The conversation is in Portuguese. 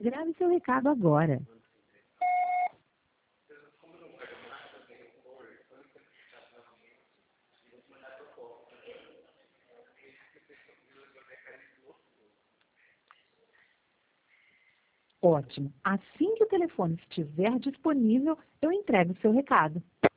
Grave seu recado agora. Ótimo. Assim que o telefone estiver disponível, eu entrego o seu recado.